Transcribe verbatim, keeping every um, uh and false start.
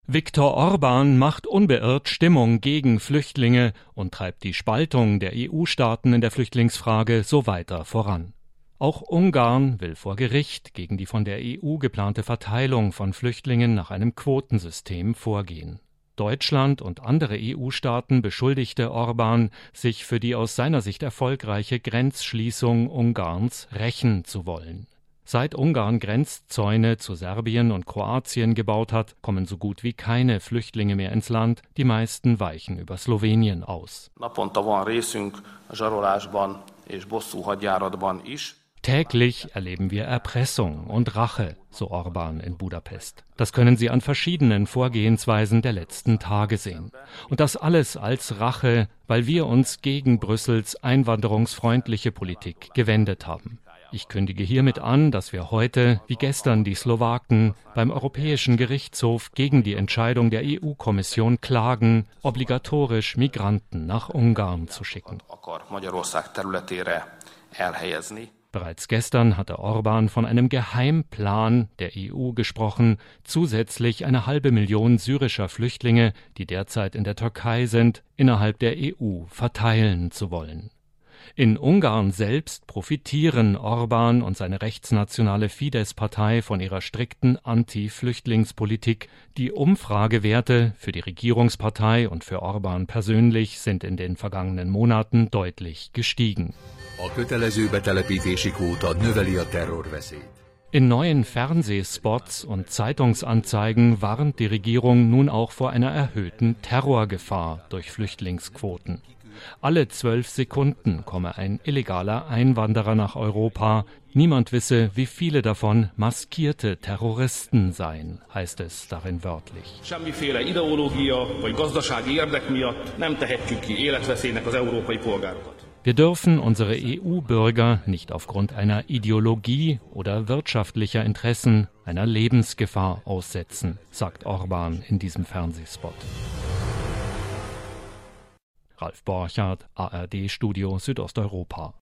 Viktor Orbán macht unbeirrt Stimmung gegen Flüchtlinge und treibt die Spaltung der E U-Staaten in der Flüchtlingsfrage so weiter voran. Auch Ungarn will vor Gericht gegen die von der E U geplante Verteilung von Flüchtlingen nach einem Quotensystem vorgehen. Deutschland und andere E U-Staaten beschuldigte Orbán, sich für die aus seiner Sicht erfolgreiche Grenzschließung Ungarns rächen zu wollen. Seit Ungarn Grenzzäune zu Serbien und Kroatien gebaut hat, kommen so gut wie keine Flüchtlinge mehr ins Land, die meisten weichen über Slowenien aus. Täglich erleben wir Erpressung und Rache, so Orbán in Budapest. Das können Sie an verschiedenen Vorgehensweisen der letzten Tage sehen. Und das alles als Rache, weil wir uns gegen Brüssels einwanderungsfreundliche Politik gewendet haben. Ich kündige hiermit an, dass wir heute, wie gestern die Slowaken, beim Europäischen Gerichtshof gegen die Entscheidung der E U-Kommission klagen, obligatorisch Migranten nach Ungarn zu schicken. Bereits gestern hatte Orbán von einem Geheimplan der E U gesprochen, zusätzlich eine halbe Million syrischer Flüchtlinge, die derzeit in der Türkei sind, innerhalb der E U verteilen zu wollen. In Ungarn selbst profitieren Orbán und seine rechtsnationale Fidesz-Partei von ihrer strikten Anti-Flüchtlingspolitik. Die Umfragewerte für die Regierungspartei und für Orbán persönlich sind in den vergangenen Monaten deutlich gestiegen. In neuen Fernsehspots und Zeitungsanzeigen warnt die Regierung nun auch vor einer erhöhten Terrorgefahr durch Flüchtlingsquoten. Alle zwölf Sekunden komme ein illegaler Einwanderer nach Europa. Niemand wisse, wie viele davon maskierte Terroristen seien, heißt es darin wörtlich. Semmiféle Ideológia vagy gazdasági érdek miatt nem tehetjük ki életveszélynek az európai polgárokat. Wir dürfen unsere E U-Bürger nicht aufgrund einer Ideologie oder wirtschaftlicher Interessen einer Lebensgefahr aussetzen, sagt Orbán in diesem Fernsehspot. Ralf Borchardt, A R D-Studio Südosteuropa.